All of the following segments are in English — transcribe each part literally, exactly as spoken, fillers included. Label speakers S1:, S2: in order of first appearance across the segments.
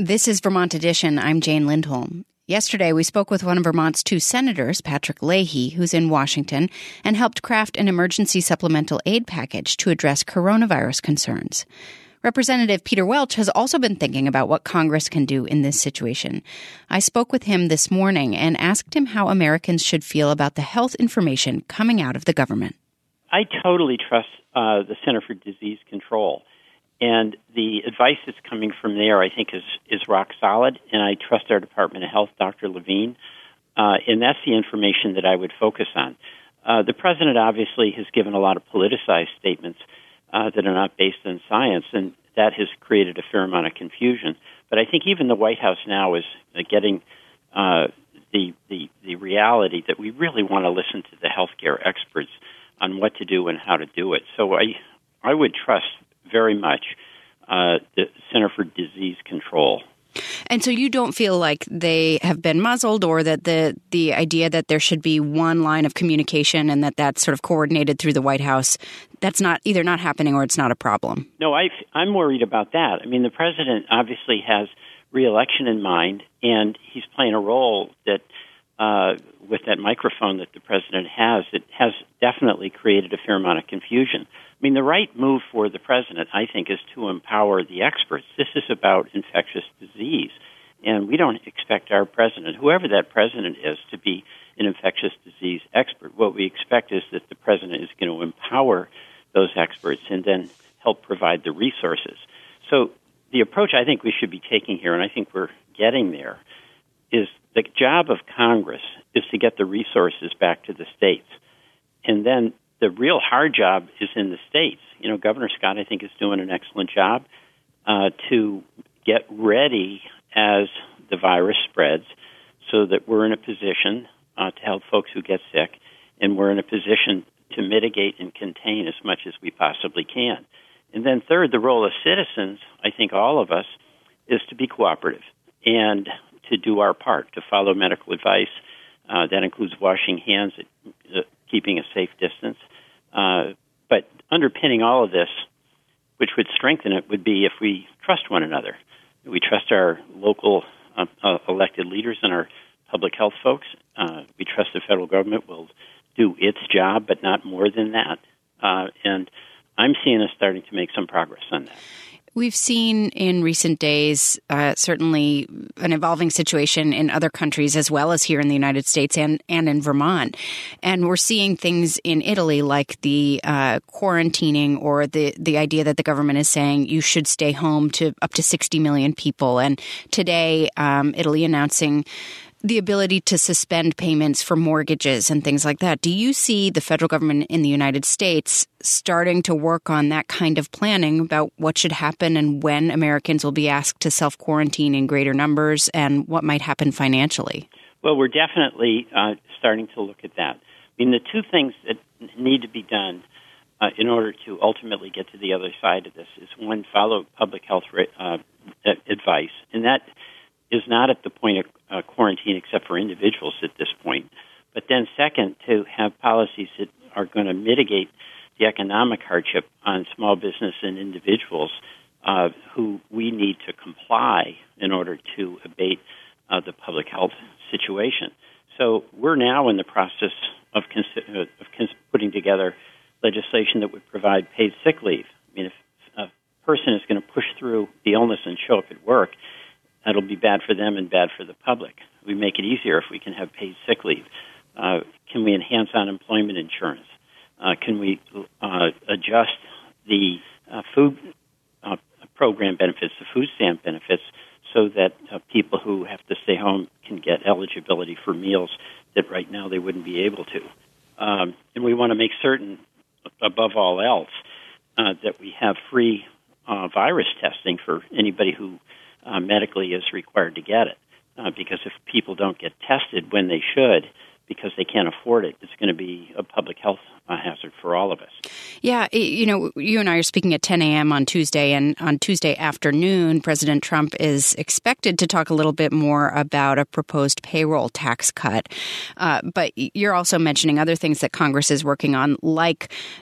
S1: This is Vermont Edition. I'm Jane Lindholm. Yesterday, we spoke with one of Vermont's two senators, Patrick Leahy, who's in Washington, and helped craft an emergency supplemental aid package to address coronavirus concerns. Representative Peter Welch has also been thinking about what Congress can do in this situation. I spoke with him this morning and asked him how Americans should feel about the health information coming out of the government.
S2: I totally trust uh, the Center for Disease Control. And the advice that's coming from there, I think, is, is rock solid. And I trust our Department of Health, Doctor Levine. Uh, and that's the information that I would focus on. Uh, the president obviously has given a lot of politicized statements uh, that are not based on science, and that has created a fair amount of confusion. But I think even the White House now is uh, getting uh, the, the the reality that we really want to listen to the healthcare experts on what to do and how to do it. So I I would trust very much uh, the Center for Disease Control.
S1: And so you don't feel like they have been muzzled, or that the the idea that there should be one line of communication and that that's sort of coordinated through the White House, that's not either not happening or it's not a problem?
S2: No, I, I'm worried about that. I mean, the president obviously has re-election in mind, and he's playing a role that, uh, with that microphone that the president has, it has definitely created a fair amount of confusion. I mean, the right move for the president, I think, is to empower the experts. This is about infectious disease, and we don't expect our president, whoever that president is, to be an infectious disease expert. What we expect is that the president is going to empower those experts and then help provide the resources. So the approach I think we should be taking here, and I think we're getting there, is the job of Congress is to get the resources back to the states. And then the real hard job is in the states. You know, Governor Scott, I think, is doing an excellent job uh, to get ready as the virus spreads so that we're in a position uh, to help folks who get sick, and we're in a position to mitigate and contain as much as we possibly can. And then third, the role of citizens, I think all of us, is to be cooperative and to do our part, to follow medical advice. Uh, that includes washing hands, uh, keeping a safe distance. Uh, but underpinning all of this, which would strengthen it, would be if we trust one another. We trust our local uh, uh, elected leaders and our public health folks. Uh, we trust the federal government will do its job, but not more than that. Uh, and I'm seeing us starting to make some progress on that.
S1: We've seen in recent days uh, certainly an evolving situation in other countries as well as here in the United States and, and in Vermont. And we're seeing things in Italy like the uh, quarantining, or the, the idea that the government is saying you should stay home to up to sixty million people. And today, um, Italy announcing the ability to suspend payments for mortgages and things like that. Do you see the federal government in the United States starting to work on that kind of planning about what should happen and when Americans will be asked to self-quarantine in greater numbers and what might happen financially?
S2: Well, we're definitely uh, starting to look at that. I mean, the two things that need to be done uh, in order to ultimately get to the other side of this is, one, follow public health uh, advice, and that is not at the point of uh, quarantine except for individuals at this point. But then second, to have policies that are going to mitigate the economic hardship on small business and individuals uh, who we need to comply in order to abate uh, the public health situation. So we're now in the process of, cons- of cons- putting together legislation that would provide paid sick leave. I mean, if a person is going to push through the illness and show up at work, that'll be bad for them and bad for the public. We make it easier if we can have paid sick leave. Uh, can we enhance unemployment insurance? Uh, can we uh, adjust the uh, food uh, program benefits, the food stamp benefits, so that uh, people who have to stay home can get eligibility for meals that right now they wouldn't be able to? Um, and we want to make certain, above all else, uh, that we have free uh, virus testing for anybody who Uh, medically is required to get it, uh, because if people don't get tested when they should because they can't afford it, it's going to be a public health uh, hazard for all of us.
S1: Yeah, you know, you and I are speaking at ten a.m. on Tuesday, and on Tuesday afternoon, President Trump is expected to talk a little bit more about a proposed payroll tax cut. Uh, but you're also mentioning other things that Congress is working on, like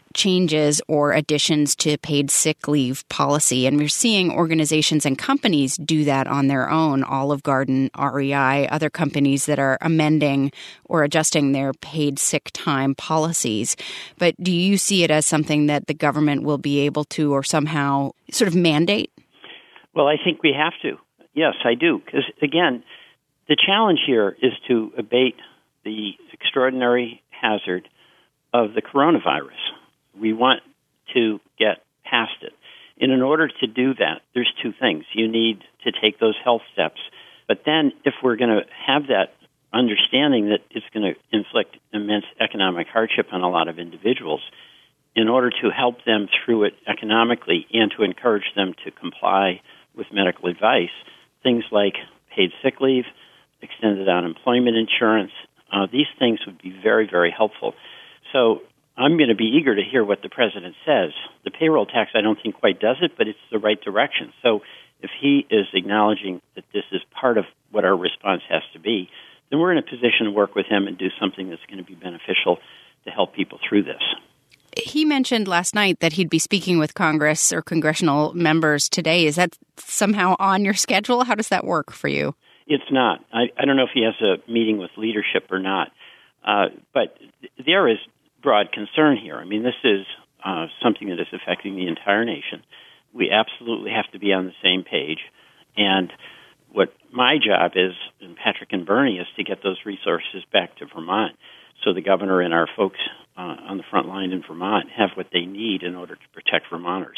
S1: changes or additions to paid sick leave policy. And we're seeing organizations and companies do that on their own. Olive Garden, R E I, other companies that are amending or adjusting their paid sick time policies. But do you see it as something that the government will be able to or somehow sort of mandate?
S2: Well, I think we have to. Yes, I do. Because, again, the challenge here is to abate the extraordinary hazard of the coronavirus. We want to get past it. And in order to do that, there's two things. You need to take those health steps. But then if we're going to have that understanding that it's going to inflict immense economic hardship on a lot of individuals, in order to help them through it economically and to encourage them to comply with medical advice, things like paid sick leave, extended unemployment insurance, uh, these things would be very, very helpful. So I'm going to be eager to hear what the president says. The payroll tax, I don't think quite does it, but it's the right direction. So if he is acknowledging that this is part of what our response has to be, then we're in a position to work with him and do something that's going to be beneficial to help people through this.
S1: He mentioned last night that he'd be speaking with Congress or congressional members today. Is that somehow on your schedule? How does that work for you?
S2: It's not. I, I don't know if he has a meeting with leadership or not. Uh, but there is broad concern here. I mean, this is uh, something that is affecting the entire nation. We absolutely have to be on the same page. And what my job is, and Patrick and Bernie, is to get those resources back to Vermont so the governor and our folks uh, on the front line in Vermont have what they need in order to protect Vermonters.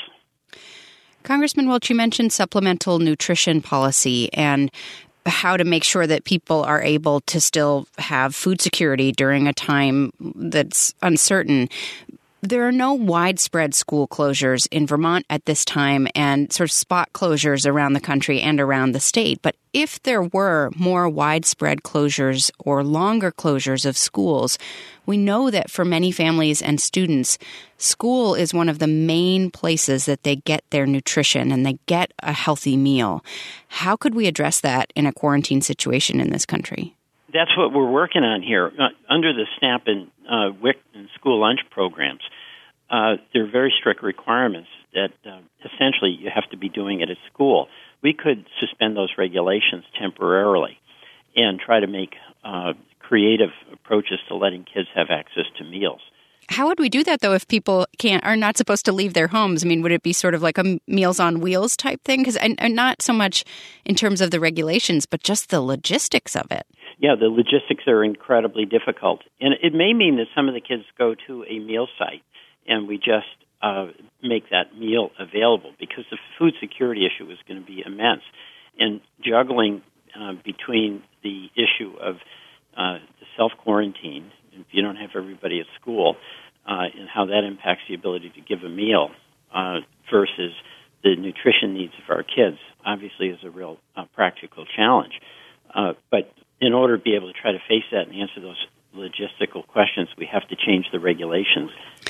S1: Congressman Welch, you mentioned supplemental nutrition policy and how to make sure that people are able to still have food security during a time that's uncertain. There are no widespread school closures in Vermont at this time and sort of spot closures around the country and around the state. But if there were more widespread closures or longer closures of schools, we know that for many families and students, school is one of the main places that they get their nutrition and they get a healthy meal. How could we address that in a quarantine situation in this country?
S2: That's what we're working on here. Uh, under the SNAP and uh, W I C and school lunch programs, uh, there are very strict requirements that uh, essentially you have to be doing it at school. We could suspend those regulations temporarily and try to make uh, creative approaches to letting kids have access to meals.
S1: How would we do that, though, if people can't are not supposed to leave their homes? I mean, would it be sort of like a Meals on Wheels type thing? Because and, and not so much in terms of the regulations, but just the logistics of it.
S2: Yeah, the logistics are incredibly difficult. And it may mean that some of the kids go to a meal site and we just uh, make that meal available because the food security issue is going to be immense. And juggling uh, between the issue of uh, the self-quarantine, if you don't have everybody at school, uh, and how that impacts the ability to give a meal uh, versus the nutrition needs of our kids, obviously is a real uh, practical challenge. Uh, but in order to be able to try to face that and answer those logistical questions, we have to change the regulations.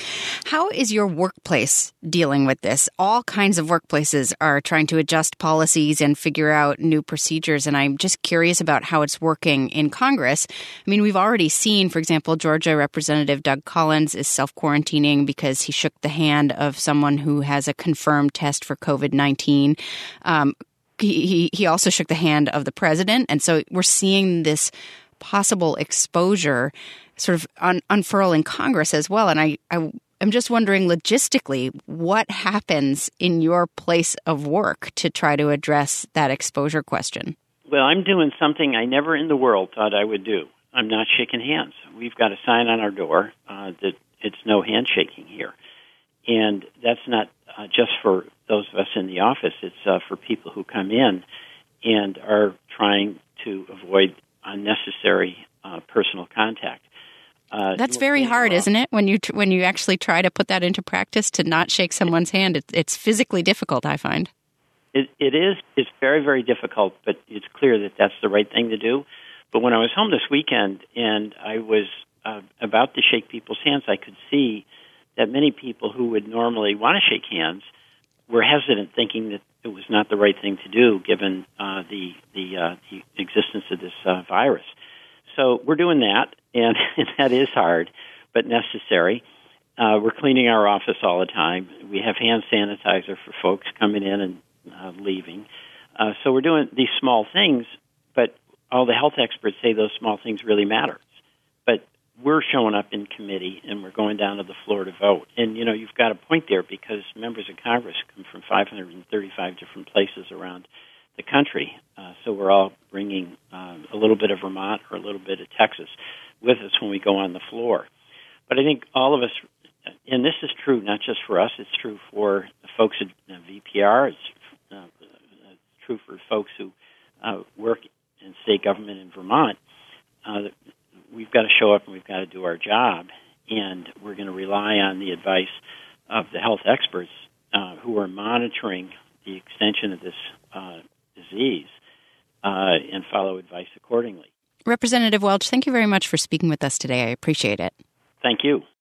S1: How is your workplace dealing with this? All kinds of workplaces are trying to adjust policies and figure out new procedures, and I'm just curious about how it's working in Congress. I mean, we've already seen, for example, Georgia Representative Doug Collins is self-quarantining because he shook the hand of someone who has a confirmed test for covid nineteen. Um, he, he also shook the hand of the president, and so we're seeing this possible exposure sort of un- unfurl in Congress as well. And I, I, I'm just wondering logistically, what happens in your place of work to try to address that exposure question?
S2: Well, I'm doing something I never in the world thought I would do. I'm not shaking hands. We've got a sign on our door uh, that it's no handshaking here. And that's not uh, just for those of us in the office. It's uh, for people who come in and are trying to avoid unnecessary uh, personal contact. Uh,
S1: That's very hard, uh, isn't it? When you when you actually try to put that into practice, to not shake someone's hand, it, it's physically difficult, I find.
S2: It, it is. It's very, very difficult, but it's clear that that's the right thing to do. But when I was home this weekend and I was uh, about to shake people's hands, I could see that many people who would normally want to shake hands were hesitant, thinking that it was not the right thing to do given uh, the the, uh, the existence of this uh, virus. So we're doing that, and that is hard but necessary. Uh, we're cleaning our office all the time. We have hand sanitizer for folks coming in and uh, leaving. Uh, so we're doing these small things, but all the health experts say those small things really matter. But we're showing up in committee, and we're going down to the floor to vote. And, you know, you've got a point there because members of Congress come from five hundred thirty-five different places around the country. Uh, so we're all bringing uh, a little bit of Vermont or a little bit of Texas with us when we go on the floor. But I think all of us, and this is true not just for us, it's true for the folks at uh, V P R, it's uh, true for folks who uh, work in state government in Vermont. Uh, we've got to show up and we've got to do our job, and we're going to rely on the advice of the health experts uh, who are monitoring the extension of this uh, disease uh, and follow advice accordingly.
S1: Representative Welch, thank you very much for speaking with us today. I appreciate it.
S2: Thank you.